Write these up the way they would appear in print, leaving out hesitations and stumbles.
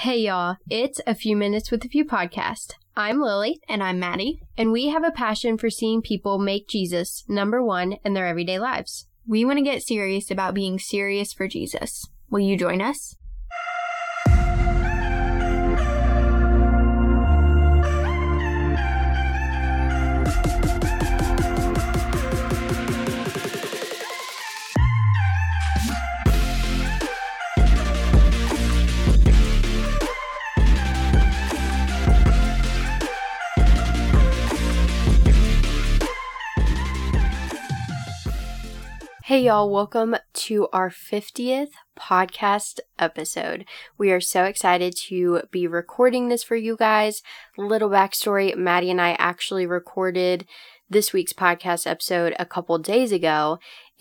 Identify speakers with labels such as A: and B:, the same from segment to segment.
A: Hey y'all, it's A Few Minutes with a Few podcast. I'm Lily.
B: And I'm Maddie.
A: And we have a passion for seeing people make Jesus number one in their everyday lives.
B: We want to get serious about being serious for Jesus. Will you join us?
A: Hey y'all, welcome to our 50th podcast episode. We are so excited to be recording this for you guys. Little backstory, Maddie and I actually recorded this week's podcast episode a couple days ago,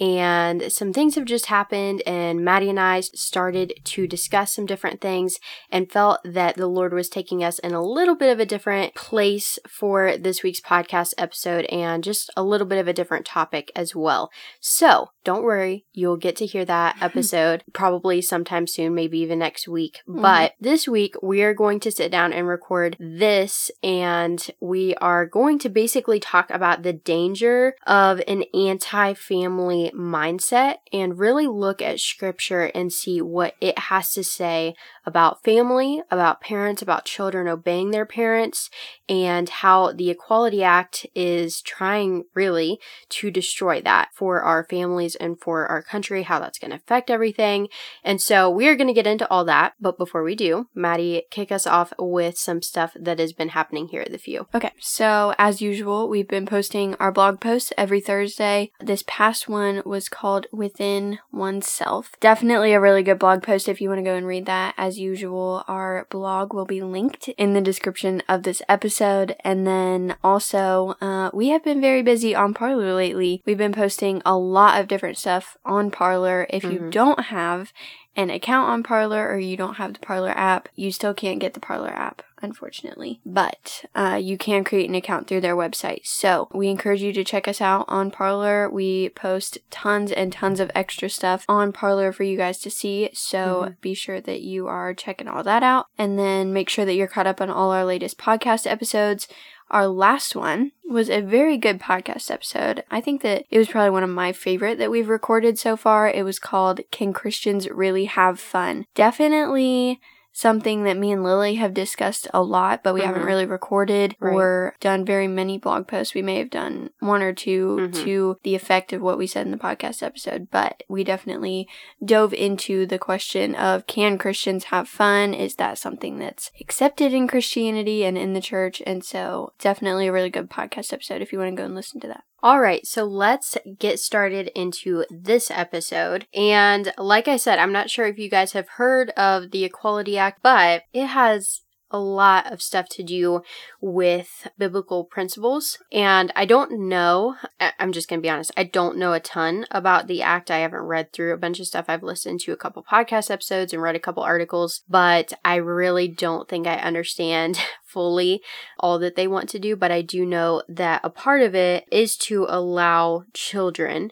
A: and some things have just happened, and Maddie and I started to discuss some different things and felt that the Lord was taking us in a little bit of a different place for this week's podcast episode and just a little bit of a different topic as well. So don't worry, you'll get to hear that episode probably sometime soon, maybe even next week. But this week we are going to sit down and record this, and we are going to basically talk about the danger of an anti-family mindset and really look at scripture and see what it has to say about family, about parents, about children obeying their parents, and how the Equality Act is trying really to destroy that for our families and for our country, how that's going to affect everything. And so we are going to get into all that. But before we do, Maddie, kick us off with some stuff that has been happening here at The Few.
B: Okay, so as usual, we've been posting our blog posts every Thursday. This past one was called Within Oneself. Definitely a really good blog post if you want to go and read that. As usual, our blog will be linked in the description of this episode. And then also, we have been very busy on Parler lately. We've been posting a lot of different stuff on Parler. If you don't have an account on Parler or you don't have the Parler app, you still can't get the Parler app, unfortunately. But you can create an account through their website. So we encourage you to check us out on Parler. We post tons and tons of extra stuff on Parler for you guys to see. So be sure that you are checking all that out. And then make sure that you're caught up on all our latest podcast episodes. Our last one was a very good podcast episode. I think that it was probably one of my favorite that we've recorded so far. It was called Can Christians Really Have Fun? Definitely something that me and Lily have discussed a lot, but we haven't really recorded or done very many blog posts. We may have done one or two to the effect of what we said in the podcast episode, but we definitely dove into the question of, can Christians have fun? Is that something that's accepted in Christianity and in the church? And so definitely a really good podcast episode if you want to go and listen to that.
A: All right, so let's get started into this episode. And like I said, I'm not sure if you guys have heard of the Equality Act, but it has a lot of stuff to do with biblical principles. And I don't know, I'm just going to be honest, I don't know a ton about the act. I haven't read through a bunch of stuff. I've listened to a couple podcast episodes and read a couple articles, but I really don't think I understand fully all that they want to do. But I do know that a part of it is to allow children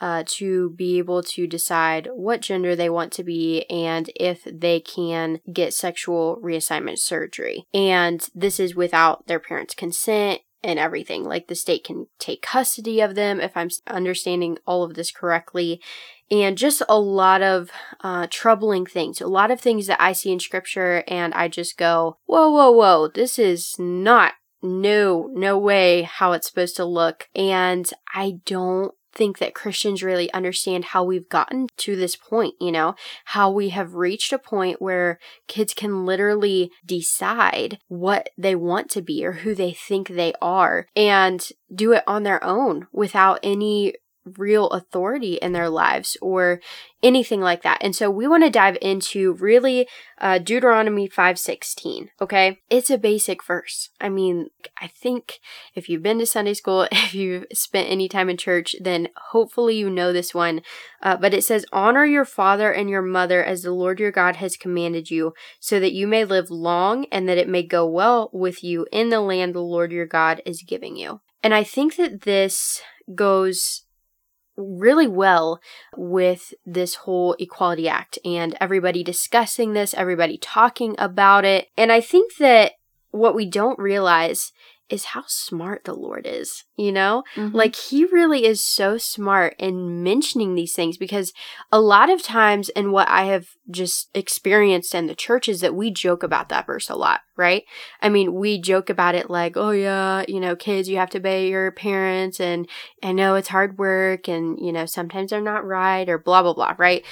A: to be able to decide what gender they want to be and if they can get sexual reassignment surgery. And this is without their parents' consent and everything. Like, the state can take custody of them, if I'm understanding all of this correctly. And just a lot of troubling things, a lot of things that I see in scripture and I just go, whoa, this is not, no way how it's supposed to look. And I don't think that Christians really understand how we've gotten to this point, how we have reached a point where kids can literally decide what they want to be or who they think they are and do it on their own without any real authority in their lives or anything like that. And so we want to dive into really Deuteronomy 5:16, okay? It's a basic verse. I mean, I think if you've been to Sunday school, if you've spent any time in church, then hopefully you know this one. But it says, honor your father and your mother as the Lord your God has commanded you, so that you may live long and that it may go well with you in the land the Lord your God is giving you. And I think that this goes really well with this whole Equality Act and everybody discussing this, everybody talking about it. And I think that what we don't realize is how smart the Lord is, you know? Like, he really is so smart in mentioning these things, because a lot of times, and what I have just experienced in the church, is that we joke about that verse a lot, right? I mean, we joke about it like, oh yeah, you know, kids, you have to obey your parents, and I know it's hard work, and, you know, sometimes they're not right, or blah, blah, blah, right?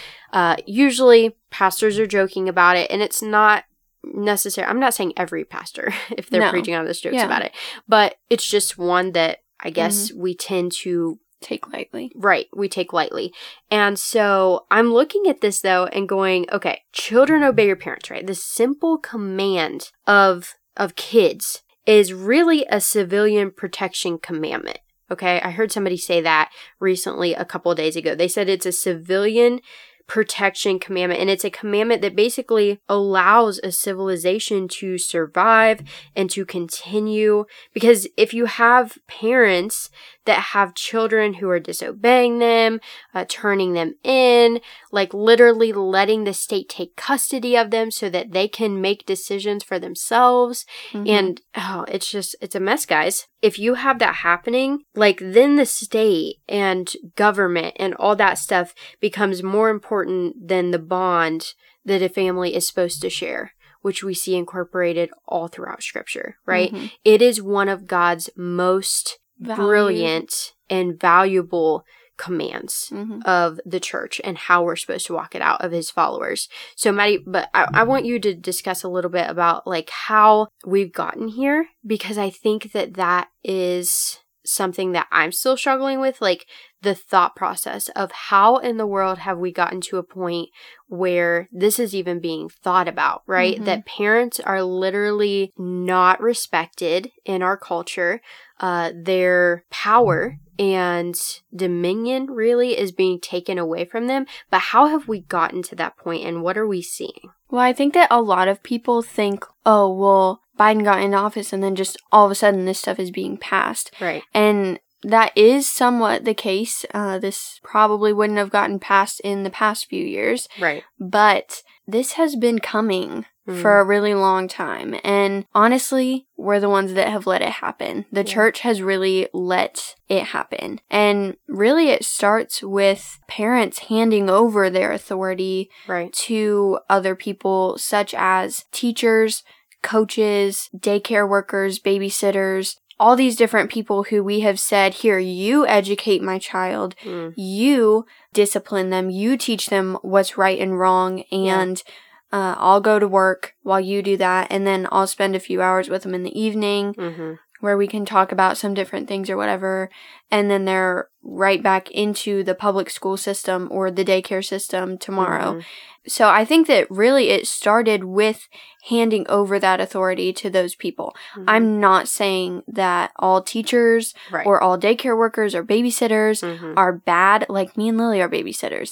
A: Usually pastors are joking about it, and it's not necessary. I'm not saying every pastor, if they're preaching on this, jokes about it, but it's just one that I guess we tend to
B: take lightly.
A: Right, we take lightly. And so I'm looking at this though and going, okay, children, obey your parents, right? The simple command of kids is really a civilian protection commandment. Okay, I heard somebody say that recently a couple of days ago. They said it's a civilian protection commandment, and it's a commandment that basically allows a civilization to survive and to continue. Because if you have parents that have children who are disobeying them, turning them in, like literally letting the state take custody of them so that they can make decisions for themselves, and it's a mess, guys. If you have that happening, like, then the state and government and all that stuff becomes more important than the bond that a family is supposed to share, which we see incorporated all throughout Scripture, right? It is one of God's most brilliant and valuable commands of the church and how we're supposed to walk it out of his followers. So Maddie, but I want you to discuss a little bit about like how we've gotten here, because I think that is something that I'm still struggling with, like the thought process of how in the world have we gotten to a point where this is even being thought about, right? That parents are literally not respected in our culture. Their power and dominion really is being taken away from them. But how have we gotten to that point, and what are we seeing?
B: Well, I think that a lot of people think, oh, well, Biden got into office and then just all of a sudden this stuff is being passed.
A: Right.
B: And that is somewhat the case. This probably wouldn't have gotten passed in the past few years.
A: Right.
B: But this has been coming for a really long time. And honestly, we're the ones that have let it happen. The church has really let it happen. And really it starts with parents handing over their authority to other people, such as teachers, coaches, daycare workers, babysitters, all these different people who we have said, here, you educate my child, you discipline them, you teach them what's right and wrong, and I'll go to work while you do that, and then I'll spend a few hours with them in the evening where we can talk about some different things or whatever, and then they're right back into the public school system or the daycare system tomorrow. So I think that really it started with handing over that authority to those people. I'm not saying that all teachers or all daycare workers or babysitters are bad, like me and Lily are babysitters.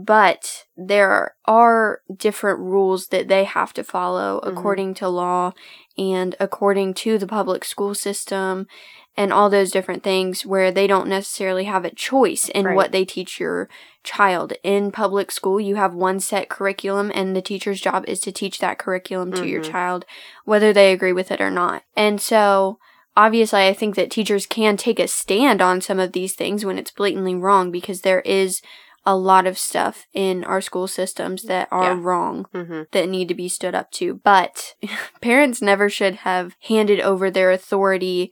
B: But there are different rules that they have to follow according to law and according to the public school system and all those different things, where they don't necessarily have a choice in what they teach your child. In public school, you have one set curriculum, and the teacher's job is to teach that curriculum to your child, whether they agree with it or not. And so, obviously, I think that teachers can take a stand on some of these things when it's blatantly wrong, because there is a lot of stuff in our school systems that are wrong that need to be stood up to. But parents never should have handed over their authority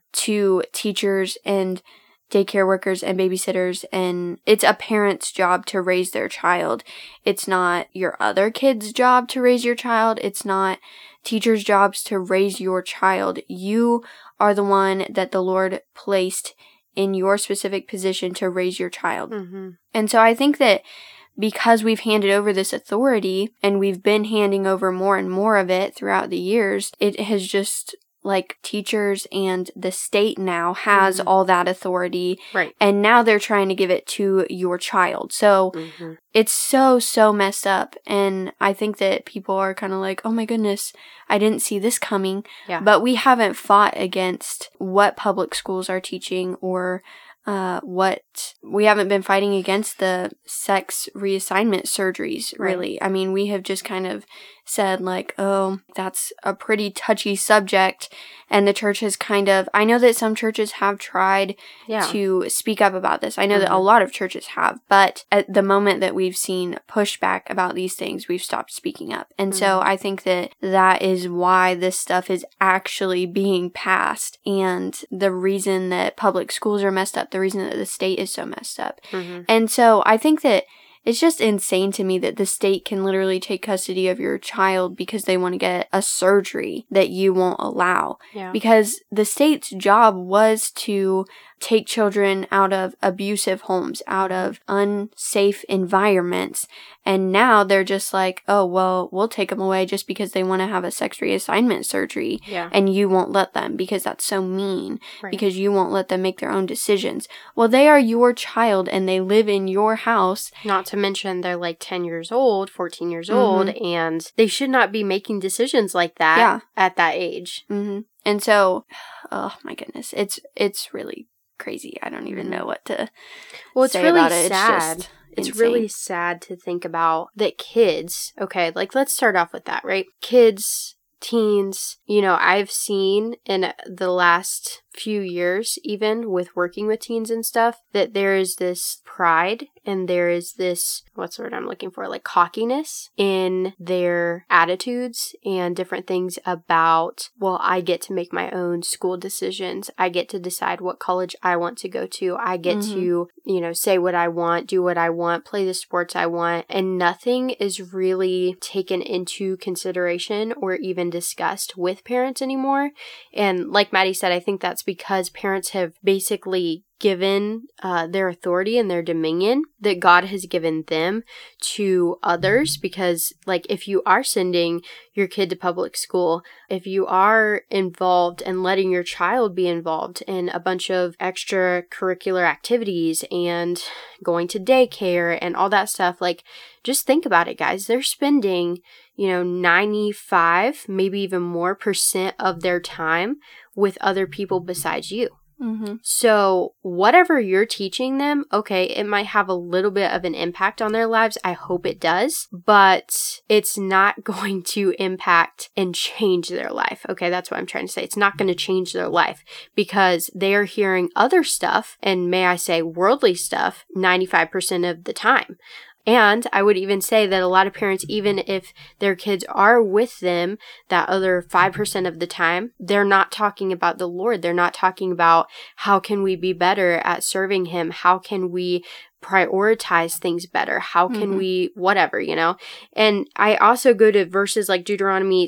B: to teachers and daycare workers and babysitters, and it's a parent's job to raise their child. It's not your other kid's job to raise your child. It's not teachers' jobs to raise your child. You are the one that the Lord placed in your specific position to raise your child. And so I think that because we've handed over this authority, and we've been handing over more and more of it throughout the years, it has just, like, teachers and the state now has all that authority. And now they're trying to give it to your child. So it's so messed up. And I think that people are kind of like, oh my goodness, I didn't see this coming. But we haven't fought against what public schools are teaching or we haven't been fighting against the sex reassignment surgeries, really.
A: Right.
B: I mean, we have just kind of said like, oh, that's a pretty touchy subject. And the church has I know that some churches have tried to speak up about this. I know that a lot of churches have, but at the moment that we've seen pushback about these things, we've stopped speaking up. And so I think that is why this stuff is actually being passed. And the reason that public schools are messed up, the reason that the state is so messed up. And so I think that it's just insane to me that the state can literally take custody of your child because they want to get a surgery that you won't allow.
A: Yeah.
B: Because the state's job was to take children out of abusive homes, out of unsafe environments. And now they're just like, oh, well, we'll take them away just because they want to have a sex reassignment surgery.
A: Yeah.
B: And you won't let them because that's so mean, because you won't let them make their own decisions. Well, they are your child and they live in your house.
A: Not to mention they're like 10 years old, 14 years old, and they should not be making decisions like that at that age.
B: And so, oh my goodness, it's really crazy. I don't even know what to say
A: really
B: about it.
A: Sad. It's really sad to think about that kids, okay, like let's start off with that, right? Kids, teens, I've seen in the last few years, even with working with teens and stuff, that there is this pride and there is this, what's the word I'm looking for, like cockiness in their attitudes and different things about, well, I get to make my own school decisions. I get to decide what college I want to go to. I get to, say what I want, do what I want, play the sports I want. And nothing is really taken into consideration or even discussed with parents anymore. And like Maddie said, I think that's because parents have basically given their authority and their dominion that God has given them to others. Because like if you are sending your kid to public school, if you are involved and letting your child be involved in a bunch of extracurricular activities and going to daycare and all that stuff, like just think about it, guys. They're spending 95, maybe even more % of their time with other people besides you. So whatever you're teaching them, okay, it might have a little bit of an impact on their lives. I hope it does, but it's not going to impact and change their life. Okay, that's what I'm trying to say. It's not going to change their life because they are hearing other stuff, and may I say worldly stuff, 95% of the time. And I would even say that a lot of parents, even if their kids are with them that other 5% of the time, they're not talking about the Lord. They're not talking about how can we be better at serving Him? How can we prioritize things better? How can we, whatever, And I also go to verses like Deuteronomy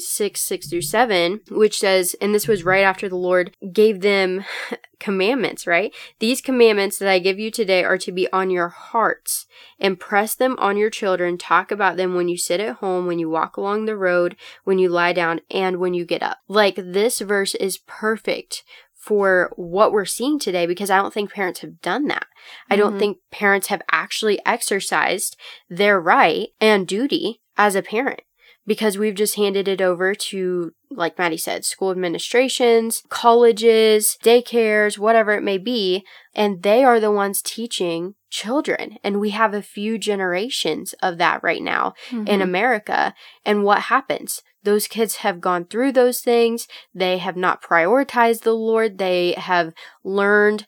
A: 6:6-7, which says, and this was right after the Lord gave them commandments, right? These commandments that I give you today are to be on your hearts. Impress them on your children. Talk about them when you sit at home, when you walk along the road, when you lie down, and when you get up. Like this verse is perfect for what we're seeing today, because I don't think parents have done that. I don't think parents have actually exercised their right and duty as a parent, because we've just handed it over to, like Maddie said, school administrations, colleges, daycares, whatever it may be, and they are the ones teaching children. And we have a few generations of that right now in America. And what happens? Those kids have gone through those things. They have not prioritized the Lord. They have learned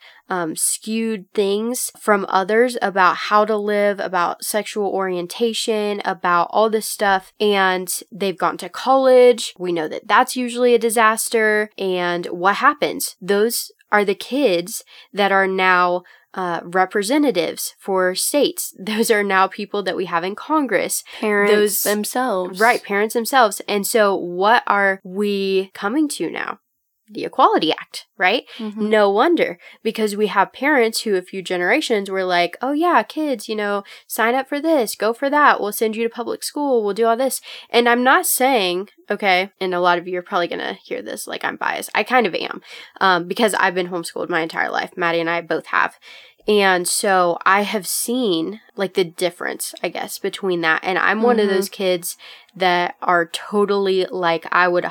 A: skewed things from others about how to live, about sexual orientation, about all this stuff. And they've gone to college. We know that that's usually a disaster. And what happens? Those are the kids that are now representatives for states. Those are now people that we have in Congress.
B: Parents themselves.
A: Right, parents themselves. And so what are we coming to now? The Equality Act, right? No wonder, because we have parents who a few generations were like, oh yeah, kids, sign up for this, go for that. We'll send you to public school. We'll do all this. And I'm not saying, okay, and a lot of you are probably going to hear this like I'm biased. I kind of am, because I've been homeschooled my entire life. Maddie and I both have. And so I have seen like the difference, I guess, between that. And I'm one of those kids that are totally like, I would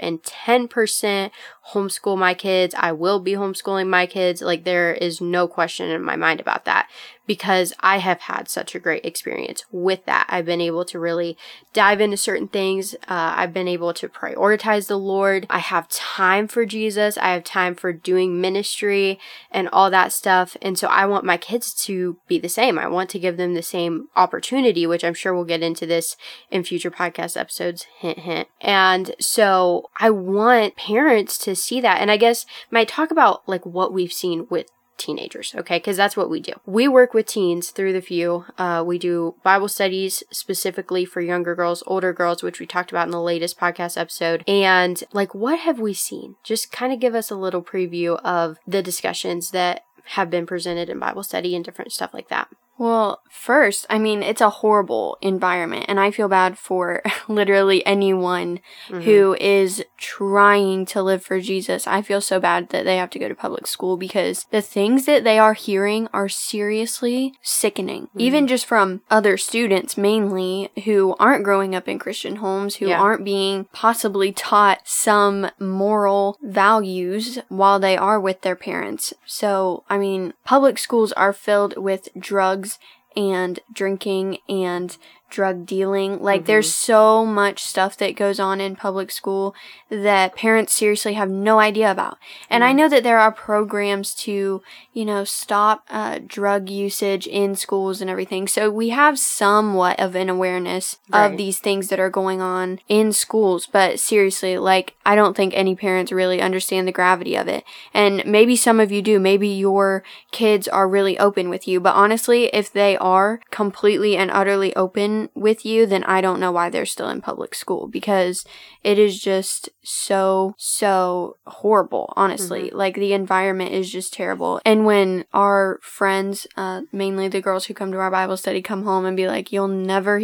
A: 110% homeschool my kids. I will be homeschooling my kids. Like, there is no question in my mind about that, because I have had such a great experience with that. I've been able to really dive into certain things. I've been able to prioritize the Lord. I have time for Jesus. I have time for doing ministry and all that stuff. And so I want my kids to be the same. I want to give them the same opportunity, which I'm sure we'll get into this in future podcast episodes. Hint, hint. And so I want parents to see that. And I guess might talk about like what we've seen with teenagers, okay? Because that's what we do. We work with teens through the few. We do Bible studies specifically for younger girls, older girls, which we talked about in the latest podcast episode. And like, what have we seen? Just kind of give us a little preview of the discussions that have been presented in Bible study and different stuff like that.
B: Well, first, I mean, it's a horrible environment, and I feel bad for literally anyone who is trying to live for Jesus. I feel so bad that they have to go to public school, because the things that they are hearing are seriously sickening. Even just from other students, mainly, who aren't growing up in Christian homes, who aren't being possibly taught some moral values while they are with their parents. So, I mean, public schools are filled with drugs and drinking and drug dealing. Like, there's so much stuff that goes on in public school that parents seriously have no idea about. And I know that there are programs to, you know, stop drug usage in schools and everything. So we have somewhat of an awareness of these things that are going on in schools. But seriously, like, I don't think any parents really understand the gravity of it. And maybe some of you do. Maybe your kids are really open with you. But honestly, if they are completely and utterly open with you, then I don't know why they're still in public school, because it is just so horrible, honestly. Like, the environment is just terrible. And when our friends, mainly the girls who come to our Bible study, come home and be like, you'll never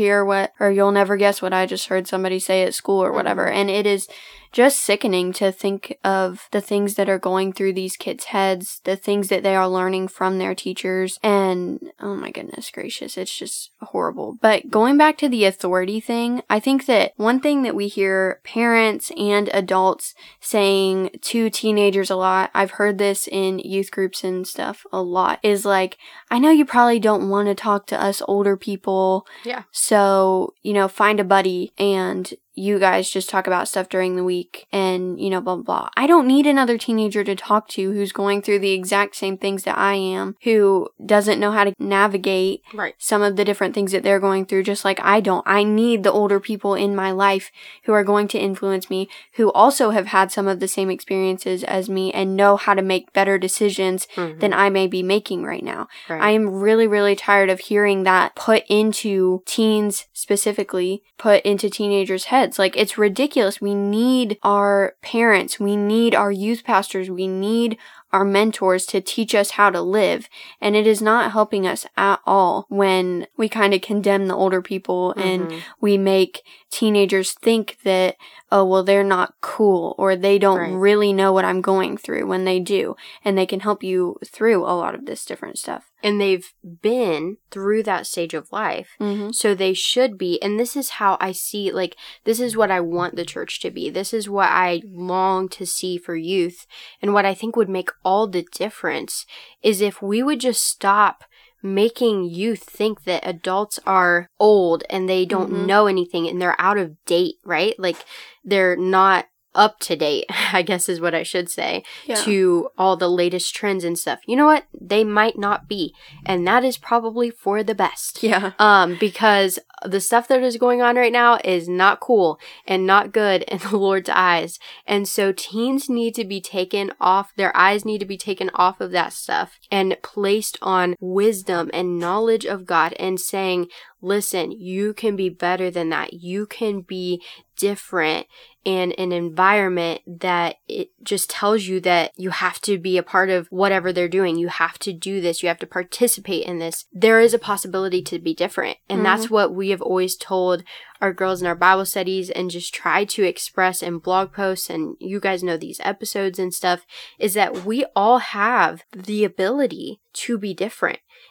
B: guess what I just heard somebody say at school or whatever. And it is just sickening to think of the things that are going through these kids' heads, the things that they are learning from their teachers, and oh my goodness gracious, it's just horrible. But going back to the authority thing, I think that one thing that we hear parents and adults saying to teenagers a lot, I've heard this in youth groups and stuff a lot, is like, I know you probably don't want to talk to us older people. Yeah. So, you know, find a buddy and you guys just talk about stuff during the week and, you know, blah, blah, blah. I don't need another teenager to talk to who's going through the exact same things that I am, who doesn't know how to navigate some of the different things that they're going through, just like I don't. I need the older people in my life who are going to influence me, who also have had some of the same experiences as me and know how to make better decisions than I may be making right now. I am really, really tired of hearing that put into teens, specifically put into teenagers' heads. Like, it's ridiculous. We need our parents. We need our youth pastors. We need our mentors to teach us how to live. And it is not helping us at all when we kind of condemn the older people and we make teenagers think that, oh, well, they're not cool, or they don't really know what I'm going through, when they do. And they can help you through a lot of this different stuff.
A: And they've been through that stage of life. So they should be. And this is how I see, like, this is what I want the church to be. This is what I long to see for youth. And what I think would make all the difference is if we would just stop making youth think that adults are old and they don't know anything and they're out of date, right? Like, they're not up to date, I guess is what I should say, to all the latest trends and stuff. You know what? They might not be. And that is probably for the best. Because the stuff that is going on right now is not cool and not good in the Lord's eyes. And so teens need to be taken off, their eyes need to be taken off of that stuff and placed on wisdom and knowledge of God, and saying, listen, you can be better than that. You can be different in an environment that it just tells you that you have to be a part of whatever they're doing. You have to do this. You have to participate in this. There is a possibility to be different. And that's what we have always told our girls in our Bible studies, and just try to express in blog posts, and you guys know these episodes and stuff, is that we all have the ability to be different.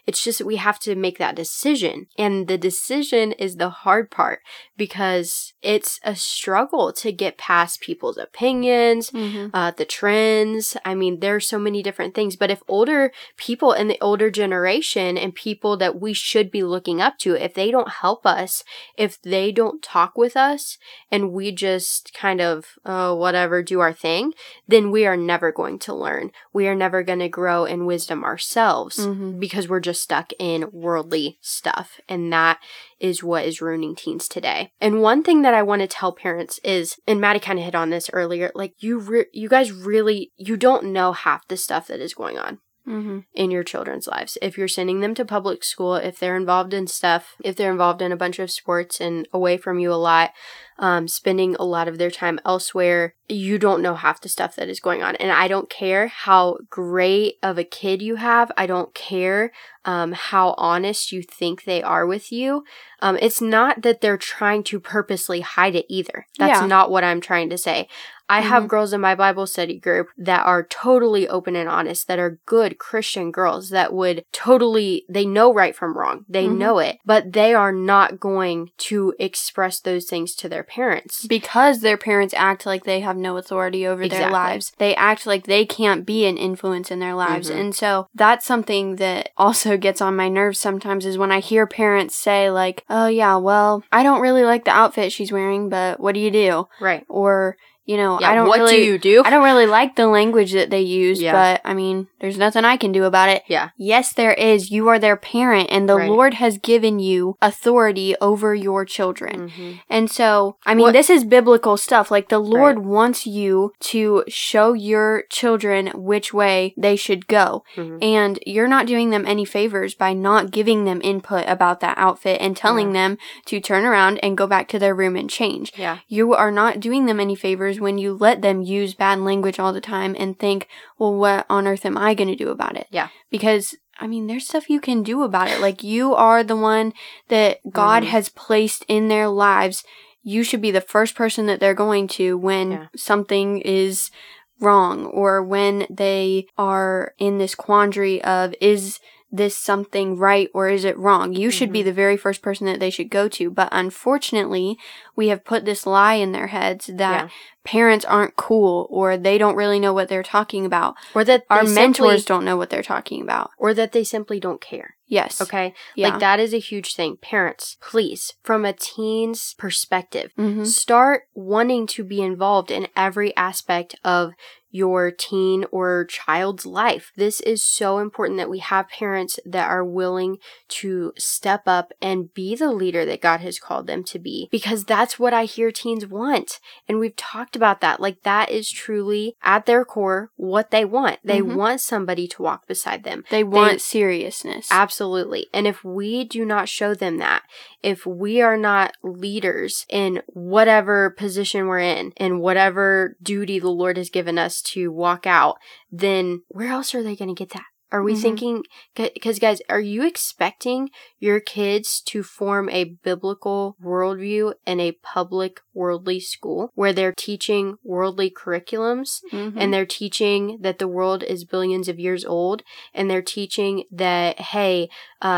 A: It's just that we have to make that decision. And the decision is the hard part because it's a struggle to get past people's opinions, the trends. I mean, there's so many different things. But if older people in the older generation and people that we should be looking up to, if they don't help us, if they don't talk with us, and we just kind of, whatever, do our thing, then we are never going to learn. We are never going to grow in wisdom ourselves because we're just stuck in worldly stuff. And that is what is ruining teens today. And one thing that I want to tell parents is, and Maddie kind of hit on this earlier, like you guys really, you don't know half the stuff that is going on in your children's lives. If you're sending them to public school, if they're involved in stuff, if they're involved in a bunch of sports and away from you a lot, spending a lot of their time elsewhere, you don't know half the stuff that is going on. And I don't care how great of a kid you have. I don't care how honest you think they are with you. It's not that they're trying to purposely hide it either. That's not what I'm trying to say. I have girls in my Bible study group that are totally open and honest, that are good Christian girls that would totally, they know right from wrong. They know it, but they are not going to express those things to their parents.
B: Because their parents act like they have no authority over their lives. They act like they can't be an influence in their lives. And so that's something that also gets on my nerves sometimes, is when I hear parents say like, oh yeah, well, I don't really like the outfit she's wearing, but what do you do?
A: Right.
B: Or, you know,
A: what do you do?
B: I don't really like the language that they use, but I mean, there's nothing I can do about it.
A: Yeah.
B: Yes, there is. You are their parent, and the Lord has given you authority over your children. And so, I mean, this is biblical stuff. Like, the Lord wants you to show your children which way they should go. And you're not doing them any favors by not giving them input about that outfit and telling them to turn around and go back to their room and change.
A: Yeah.
B: You are not doing them any favors when you let them use bad language all the time and think, well, what on earth am I going to do about it?
A: Yeah.
B: Because, I mean, there's stuff you can do about it. Like, you are the one that God has placed in their lives. You should be the first person that they're going to when something is wrong, or when they are in this quandary of, is this something right or is it wrong? You should be the very first person that they should go to. But unfortunately, we have put this lie in their heads that parents aren't cool, or they don't really know what they're talking about,
A: or that
B: our mentors don't know what they're talking about,
A: or that they simply don't care.
B: Yes.
A: Okay?
B: Yeah.
A: Like, that is a huge thing. Parents, please, from a teen's perspective, start wanting to be involved in every aspect of your teen or child's life. This is so important that we have parents that are willing to step up and be the leader that God has called them to be, because that's what I hear teens want. And we've talked about that. Like, that is truly at their core what they want. They want somebody to walk beside them.
B: They want seriousness.
A: Absolutely. And if we do not show them that, if we are not leaders in whatever position we're in whatever duty the Lord has given us to walk out, then where else are they going to get that? Are we thinking, because guys, are you expecting your kids to form a biblical worldview in a public worldly school where they're teaching worldly curriculums and they're teaching that the world is billions of years old, and they're teaching that, hey,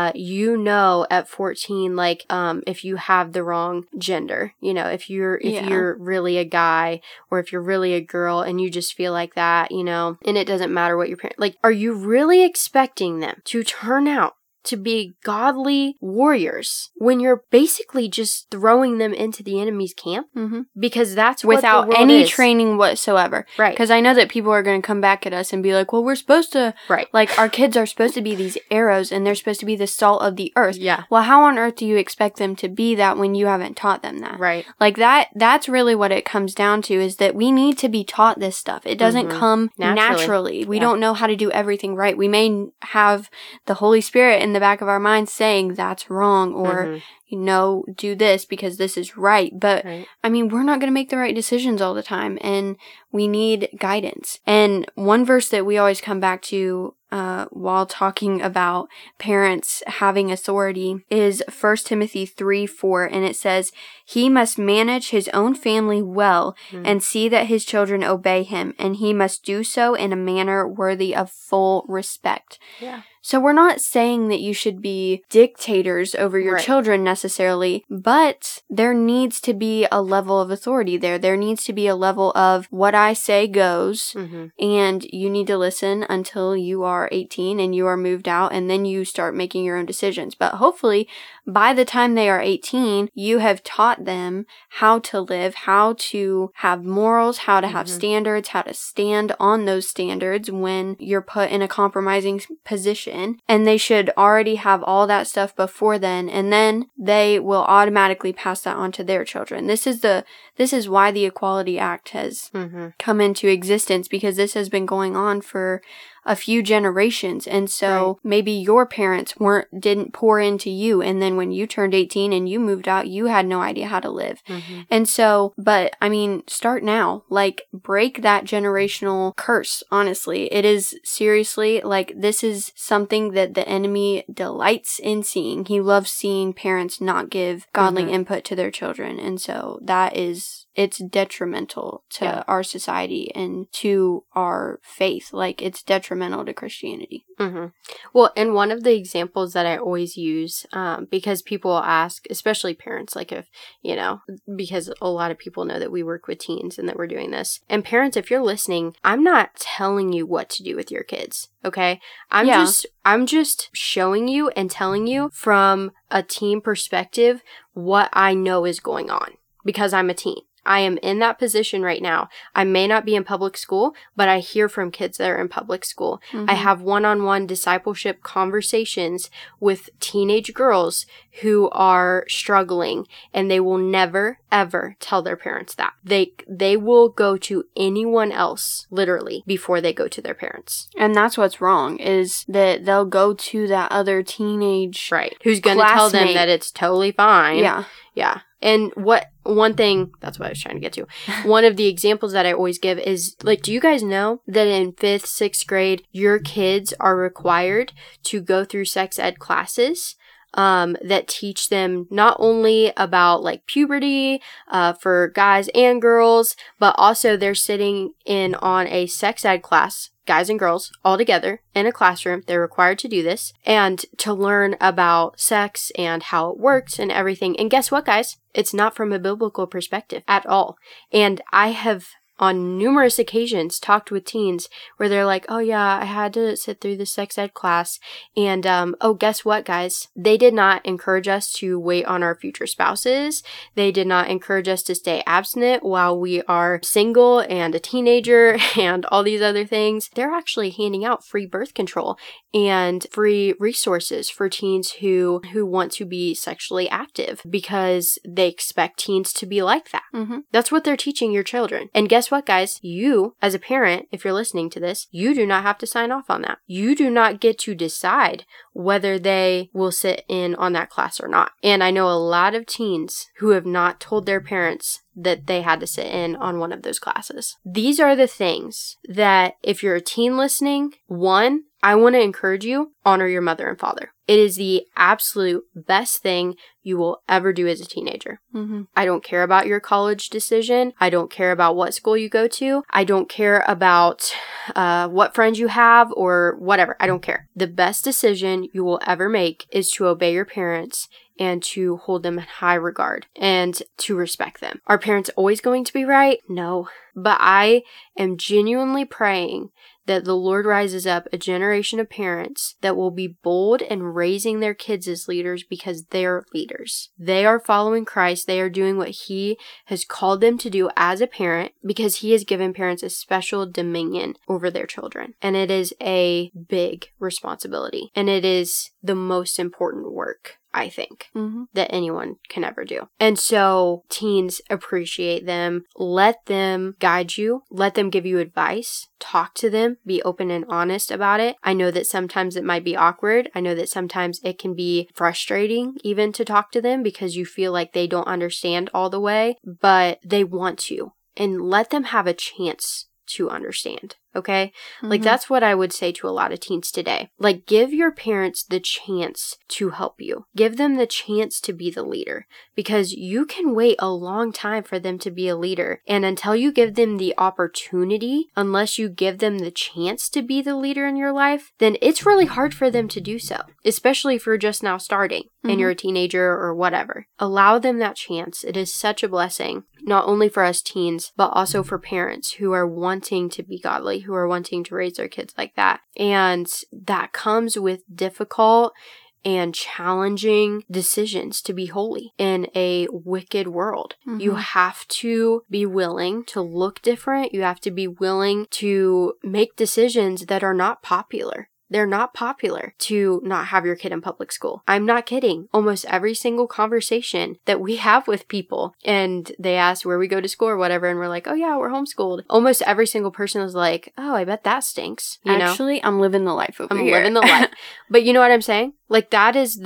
A: at 14, like, if you have the wrong gender, if you're really a guy, or if you're really a girl and you just feel like that, and it doesn't matter what your parents, like, are you really expecting them to turn out to be godly warriors when you're basically just throwing them into the enemy's camp? Because that's what
B: without
A: the world
B: any
A: is.
B: training whatsoever.
A: Right.
B: Because I know that people are going to come back at us and be like, well, we're supposed to, like, our kids are supposed to be these arrows and they're supposed to be the salt of the earth.
A: Yeah.
B: Well, how on earth do you expect them to be that when you haven't taught them that?
A: Right.
B: Like, that's really what it comes down to, is that we need to be taught this stuff. It doesn't come naturally. We don't know how to do everything right. We may have the Holy Spirit in the back of our minds saying that's wrong, or do this because this is right. But I mean, we're not going to make the right decisions all the time, and we need guidance. And one verse that we always come back to while talking about parents having authority is 1 Timothy 3:4, and it says, He must manage his own family well and see that his children obey him, and he must do so in a manner worthy of full respect.
A: Yeah.
B: So we're not saying that you should be dictators over your
A: Right.
B: children necessarily, but there needs to be a level of authority there. There needs to be a level of what I say goes, and you need to listen until you are 18 and you are moved out, and then you start making your own decisions. But hopefully, by the time they are 18, you have taught them how to live, how to have morals, how to have standards, how to stand on those standards when you're put in a compromising position. And they should already have all that stuff before then, and then they will automatically pass that on to their children. This is why the Equality Act has come into existence, because this has been going on for a few generations. And so maybe your parents didn't pour into you, and then when you turned 18 and you moved out, you had no idea how to live. And so, but I mean, start now. Like, break that generational curse, honestly. It is seriously, like, this is something that the enemy delights in seeing. He loves seeing parents not give godly input to their children. And so it's detrimental to our society and to our faith. Like, it's detrimental to Christianity.
A: Well, and one of the examples that I always use, because people ask, especially parents, like if, because a lot of people know that we work with teens and that we're doing this. And parents, if you're listening, I'm not telling you what to do with your kids. Okay. I'm just showing you and telling you from a teen perspective what I know is going on, because I'm a teen. I am in that position right now. I may not be in public school, but I hear from kids that are in public school. I have one-on-one discipleship conversations with teenage girls who are struggling, and they will never, ever tell their parents that. They will go to anyone else, literally, before they go to their parents.
B: And that's what's wrong, is that they'll go to that other teenage
A: who's going to tell them that it's totally fine.
B: Yeah.
A: And one thing, that's what I was trying to get to. One of the examples that I always give is, like, do you guys know that in 5th, 6th grade, your kids are required to go through sex ed classes that teach them not only about, like, puberty for guys and girls, but also they're sitting in on a sex ed class, guys and girls, all together in a classroom. They're required to do this and to learn about sex and how it works and everything. And guess what, guys? It's not from a biblical perspective at all. And I have on numerous occasions talked with teens where they're like, oh yeah, I had to sit through the sex ed class. And, oh, guess what, guys? They did not encourage us to wait on our future spouses. They did not encourage us to stay abstinent while we are single and a teenager and all these other things. They're actually handing out free birth control and free resources for teens who want to be sexually active, because they expect teens to be like that. That's what they're teaching your children. And guess what, guys? You, as a parent, if you're listening to this, you do not have to sign off on that. You do not get to decide whether they will sit in on that class or not. And I know a lot of teens who have not told their parents that they had to sit in on one of those classes. These are the things that, if you're a teen listening, one, I want to encourage you, honor your mother and father. It is the absolute best thing you will ever do as a teenager. I don't care about your college decision. I don't care about what school you go to. I don't care about what friends you have or whatever. I don't care. The best decision you will ever make is to obey your parents and to hold them in high regard and to respect them. Are parents always going to be right? No. But I am genuinely praying that the Lord rises up a generation of parents that will be bold in raising their kids as leaders, because they're leaders. They are following Christ. They are doing what He has called them to do as a parent, because He has given parents a special dominion over their children. And it is a big responsibility. And it is the most important work, I think, that anyone can ever do. And so teens, appreciate them. Let them guide you. Let them give you advice. Talk to them. Be open and honest about it. I know that sometimes it might be awkward. I know that sometimes it can be frustrating even to talk to them, because you feel like they don't understand all the way, but they want to. And let them have a chance to understand. Okay? Like, that's what I would say to a lot of teens today. Like, give your parents the chance to help you. Give them the chance to be the leader, because you can wait a long time for them to be a leader. And until you give them the opportunity, unless you give them the chance to be the leader in your life, then it's really hard for them to do so, especially if you're just now starting and you're a teenager or whatever. Allow them that chance. It is such a blessing, not only for us teens, but also for parents who are wanting to be godly, who are wanting to raise their kids like that. And that comes with difficult and challenging decisions to be holy in a wicked world. You have to be willing to look different. You have to be willing to make decisions that are not popular. They're not popular to not have your kid in public school. I'm not kidding. Almost every single conversation that we have with people, and they ask where we go to school or whatever, and we're like, oh yeah, we're homeschooled. Almost every single person is like, oh, I bet that stinks. You know?
B: Actually, I'm living the life over here.
A: I'm living the life. But you know what I'm saying? Like, that is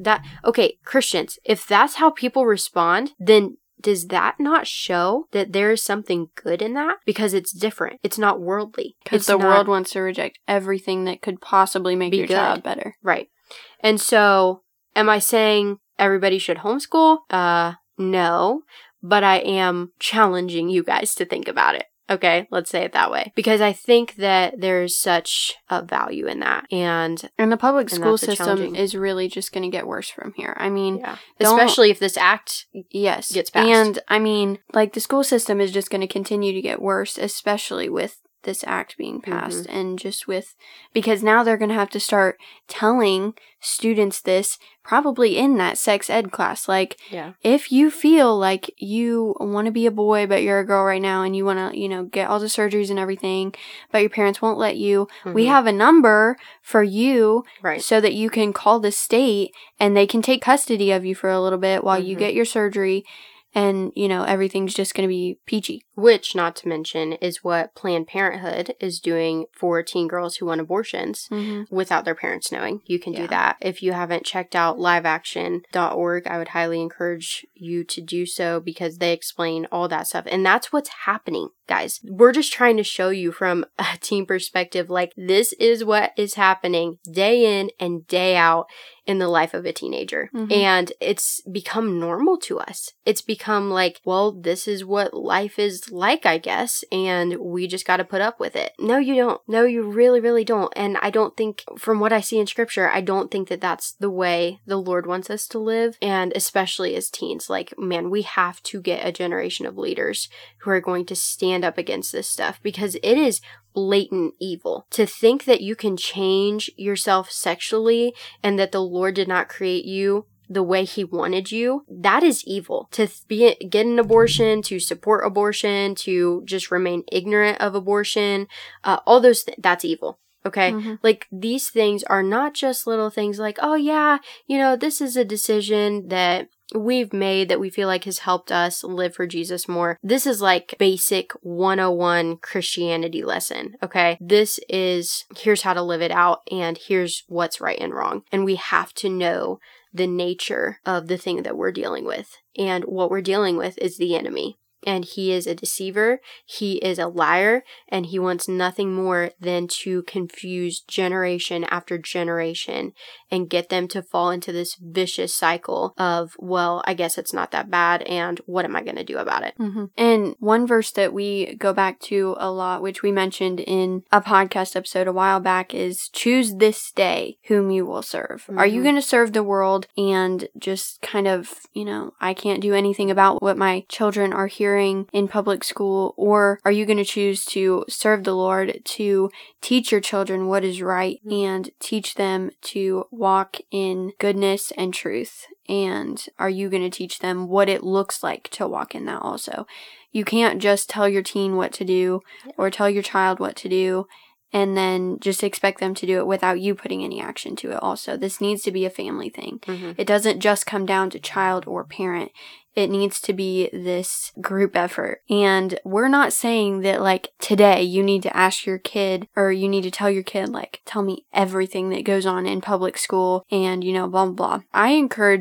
A: okay, Christians, if that's how people respond, then does that not show that there is something good in that? Because it's different. It's not worldly.
B: Because the world wants to reject everything that could possibly make your child better.
A: Right. And so, am I saying everybody should homeschool? No. But I am challenging you guys to think about it. Okay, let's say it that way. Because I think that there's such a value in that. And
B: the public school system is really just going to get worse from here. I mean,
A: especially if this act gets passed.
B: And I mean, like, the school system is just going to continue to get worse, especially with this act being passed and just because now they're going to have to start telling students this probably in that sex ed class. Like, if you feel like you want to be a boy but you're a girl right now and you want to, get all the surgeries and everything, but your parents won't let you, we have a number for you so that you can call the state and they can take custody of you for a little bit while you get your surgery. And, everything's just going to be peachy.
A: Which, not to mention, is what Planned Parenthood is doing for teen girls who want abortions without their parents knowing. You can do that. If you haven't checked out liveaction.org, I would highly encourage you to do so, because they explain all that stuff. And that's what's happening, guys. We're just trying to show you from a teen perspective, like, this is what is happening day in and day out in the life of a teenager. And it's become normal to us. It's become like, well, this is what life is like, I guess, and we just got to put up with it. No, you don't. No, you really, really don't. And I don't think, from what I see in scripture, I don't think that that's the way the Lord wants us to live. And especially as teens, like, man, we have to get a generation of leaders who are going to stand up against this stuff, because it is blatant evil to think that you can change yourself sexually and that the Lord did not create you the way he wanted you. That is evil. To get an abortion, to support abortion, to just remain ignorant of abortion, all those that's evil. Okay? Like, these things are not just little things like, oh yeah, this is a decision that we've made that we feel like has helped us live for Jesus more. This is like basic 101 Christianity lesson, okay? This is, here's how to live it out, and here's what's right and wrong. And we have to know the nature of the thing that we're dealing with. And what we're dealing with is the enemy. And he is a deceiver, he is a liar, and he wants nothing more than to confuse generation after generation and get them to fall into this vicious cycle of, well, I guess it's not that bad, and what am I going to do about it?
B: And one verse that we go back to a lot, which we mentioned in a podcast episode a while back, is choose this day whom you will serve. Are you going to serve the world and just kind of, I can't do anything about what my children are hearing in public school, or are you going to choose to serve the Lord, to teach your children what is right and teach them to walk in goodness and truth? And are you going to teach them what it looks like to walk in that also? You can't just tell your teen what to do or tell your child what to do and then just expect them to do it without you putting any action to it also. This needs to be a family thing. It doesn't just come down to child or parent. It needs to be this group effort. And we're not saying that, like, today you need to ask your kid, or you need to tell your kid, like, tell me everything that goes on in public school and, blah, blah, blah. I encourage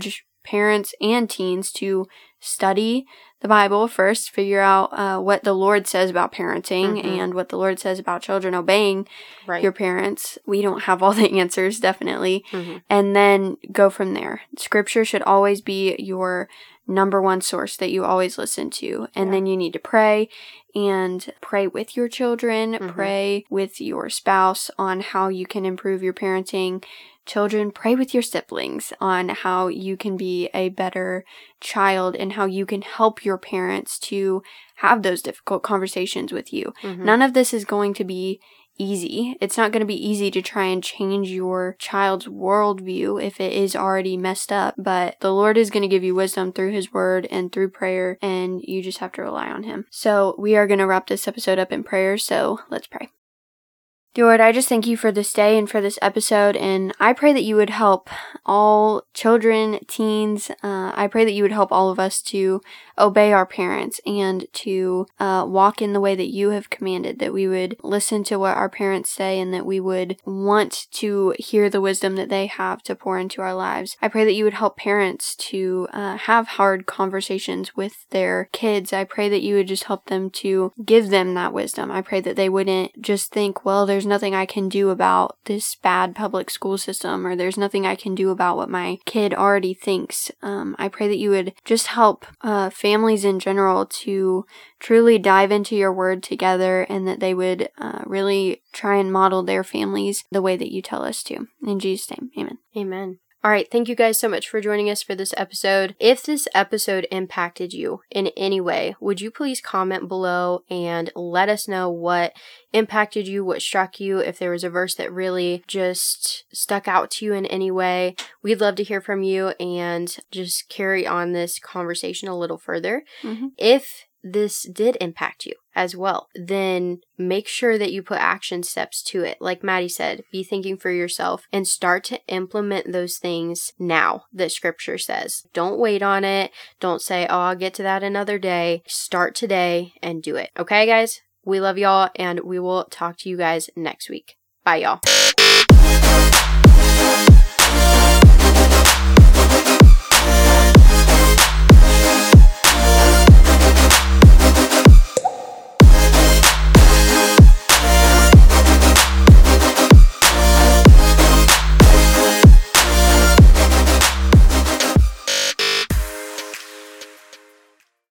B: parents and teens to study the Bible first, figure out what the Lord says about parenting and what the Lord says about children obeying your parents. We don't have all the answers, definitely. And then go from there. Scripture should always be your number one source that you always listen to. And then you need to pray and pray with your children, pray with your spouse on how you can improve your parenting. Children, pray with your siblings on how you can be a better child and how you can help your parents to have those difficult conversations with you. None of this is going to be easy. It's not going to be easy to try and change your child's worldview if it is already messed up, but the Lord is going to give you wisdom through His Word and through prayer, and you just have to rely on Him. So we are going to wrap this episode up in prayer, so let's pray. Dear Lord, I just thank you for this day and for this episode, and I pray that you would help all children, teens. I pray that you would help all of us to obey our parents and to walk in the way that you have commanded, that we would listen to what our parents say and that we would want to hear the wisdom that they have to pour into our lives. I pray that you would help parents to have hard conversations with their kids. I pray that you would just help them to give them that wisdom. I pray that they wouldn't just think, well, there's nothing I can do about this bad public school system, or there's nothing I can do about what my kid already thinks. I pray that you would just help families in general to truly dive into your word together, and that they would really try and model their families the way that you tell us to. In Jesus' name, amen.
A: Amen. All right, thank you guys so much for joining us for this episode. If this episode impacted you in any way, would you please comment below and let us know what impacted you, what struck you, if there was a verse that really just stuck out to you in any way. We'd love to hear from you and just carry on this conversation a little further. If this did impact you as well, then make sure that you put action steps to it. Like Maddie said, be thinking for yourself and start to implement those things now that Scripture says. Don't wait on it. Don't say, oh, I'll get to that another day. Start today and do it. Okay, guys? We love y'all, and we will talk to you guys next week. Bye, y'all.